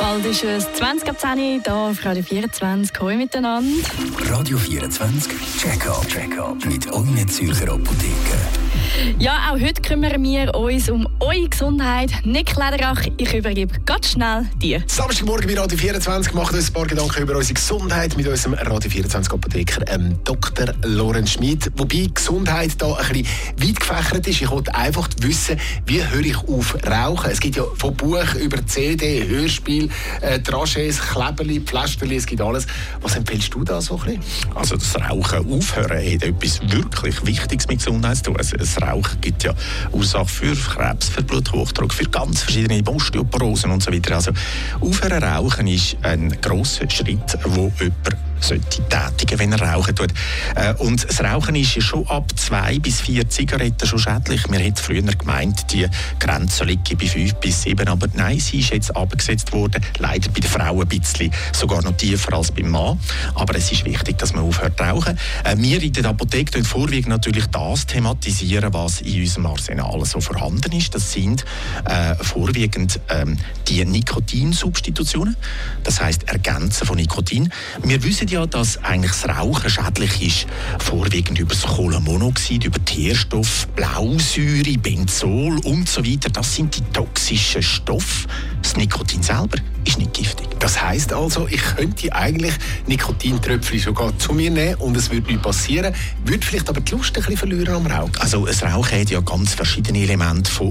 Bald ist es 20 ab 10 Uhr, hier auf Radio 24. Hallo miteinander. Radio 24, Check-up mit euren Zürcher Apotheken. Ja, auch heute kümmern wir uns um eure Gesundheit. Nick Lederach, ich übergebe ganz schnell dir. Samstagmorgen bei Radio 24 machen wir uns ein paar Gedanken über unsere Gesundheit mit unserem Radio 24 Apotheker Dr. Lorenz Schmid. Wobei Gesundheit da ein bisschen weit gefächert ist. Ich wollte einfach wissen, wie höre ich auf Rauchen? Es gibt ja von Buch über CD, Hörspiel, Trachés, Kleberli, Pflasterli, es gibt alles. Was empfiehlst du da so ein bisschen? Also das Rauchen aufhören hat etwas wirklich Wichtiges mit Gesundheit zu tun. Das Rauchen gibt ja Ursache für Krebs, für Bluthochdruck, für ganz verschiedene Osteoporosen und so weiter. Also aufhören rauchen ist ein grosser Schritt, wo jemand sollte tätigen, wenn er rauchen tut. Und das Rauchen ist ja schon ab 2 bis 4 Zigaretten schon schädlich. Wir hätten früher gemeint, die Grenze liege bei 5 bis 7, aber nein, sie ist jetzt abgesetzt worden. Leider bei den Frauen ein bisschen, sogar noch tiefer als beim Mann. Aber es ist wichtig, dass man aufhört zu rauchen. Wir in der Apotheke vorwiegend natürlich das thematisieren, was in unserem Arsenal so vorhanden ist. Das sind vorwiegend die Nikotinsubstitutionen, das heisst Ergänzen von Nikotin. Wir wissen ja, dass eigentlich das Rauchen schädlich ist, vorwiegend über das Kohlenmonoxid, über Teerstoff, Blausäure, Benzol und so weiter. Das sind die toxischen Stoffe. Das Nikotin selber ist nicht giftig. Das heisst also, ich könnte eigentlich Nikotintröpfchen sogar zu mir nehmen und es würde nichts passieren, würde vielleicht aber die Lust ein bisschen verlieren am Rauchen. Also das Rauchen hat ja ganz verschiedene Elemente von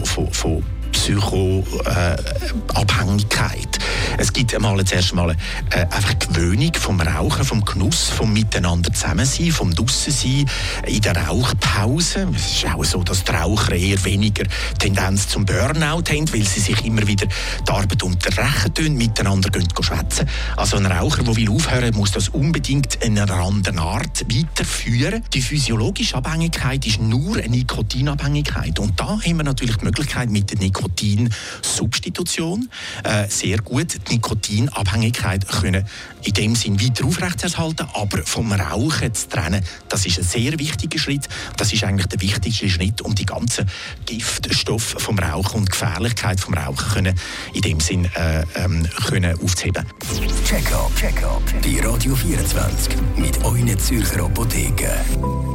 Psychoabhängigkeit. Es gibt zuerst mal einfach Gewöhnung vom Rauchen, vom Genuss, vom Miteinander zusammensein, vom Draussen-Sein, in der Rauchpause. Es ist auch so, dass die Raucher eher weniger Tendenz zum Burnout haben, weil sie sich immer wieder die Arbeit unterbrechen tun, miteinander schwätzen. Also ein Raucher, der will aufhören, muss das unbedingt in einer anderen Art weiterführen. Die physiologische Abhängigkeit ist nur eine Nikotinabhängigkeit. Und da haben wir natürlich die Möglichkeit mit der Nikotinsubstitution sehr gut die Nikotinabhängigkeit können in dem Sinn weiter aufrechterhalten, aber vom Rauchen zu trennen, das ist ein sehr wichtiger Schritt. Das ist eigentlich der wichtigste Schritt, um die ganzen Giftstoffe vom Rauchen und die Gefährlichkeit vom Rauchen können in dem Sinn können aufzuheben. Check-up bei Radio 24 mit euren Zürcher Apotheken.